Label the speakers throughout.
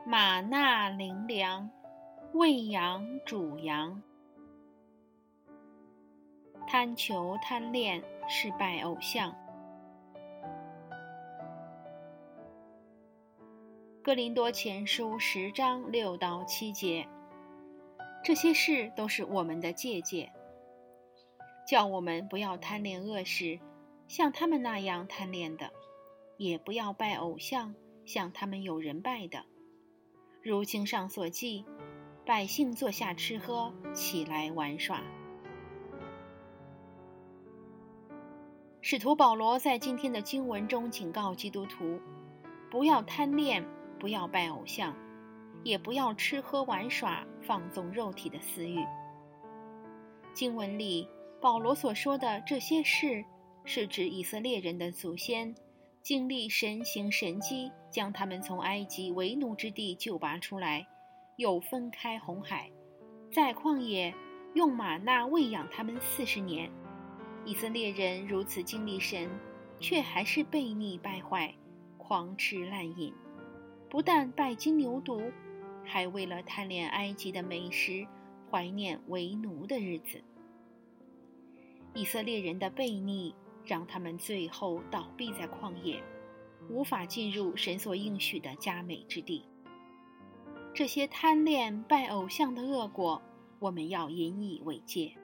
Speaker 1: 玛纳灵粮，喂养主羊。贪求贪恋是拜偶像。哥林多前书10章6到7节，这些事都是我们的戒戒，叫我们不要贪恋恶事，像他们那样贪恋的，也不要拜偶像，像他们有人拜的。如经上所记，百姓坐下吃喝，起来玩耍。使徒保罗在今天的经文中警告基督徒，不要贪恋，不要拜偶像，也不要吃喝玩耍，放纵肉体的私欲。经文里保罗所说的这些事，是指以色列人的祖先经历神行神迹，将他们从埃及为奴之地救拔出来，又分开红海，在旷野用玛纳喂养他们40年。以色列人如此经历神，却还是悖逆败坏，狂吃滥饮，不但拜金牛犊，还为了贪恋埃及的美食，怀念为奴的日子。以色列人的悖逆让他们最后倒闭在旷野，无法进入神所应许的佳美之地。这些贪恋拜偶像的恶果，我们要引以为戒。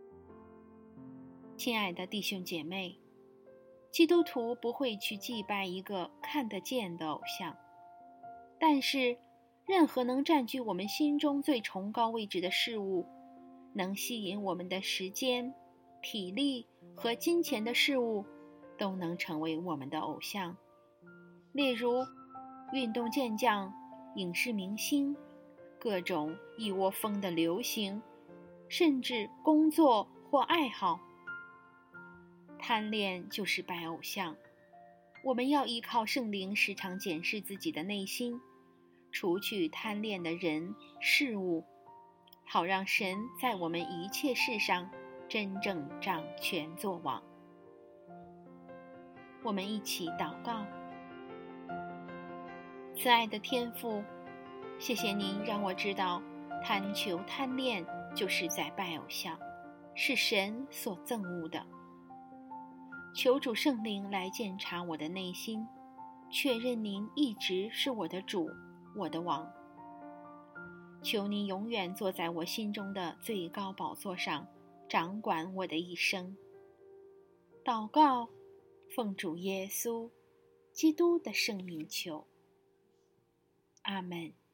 Speaker 1: 亲爱的弟兄姐妹，基督徒不会去祭拜一个看得见的偶像，但是任何能占据我们心中最崇高位置的事物，能吸引我们的时间、体力和金钱的事物，都能成为我们的偶像。例如运动健将、影视明星、各种一窝蜂的流行，甚至工作或爱好。贪恋就是拜偶像。我们要依靠圣灵时常检视自己的内心，除去贪恋的人事物，好让神在我们一切事上真正掌权作王。我们一起祷告。慈爱的天父，谢谢您让我知道贪求贪恋就是在拜偶像，是神所憎恶的。求主圣灵来鉴察我的内心，确认您一直是我的主，我的王。求您永远坐在我心中的最高宝座上，掌管我的一生。祷告，奉主耶稣基督的圣名求。阿们。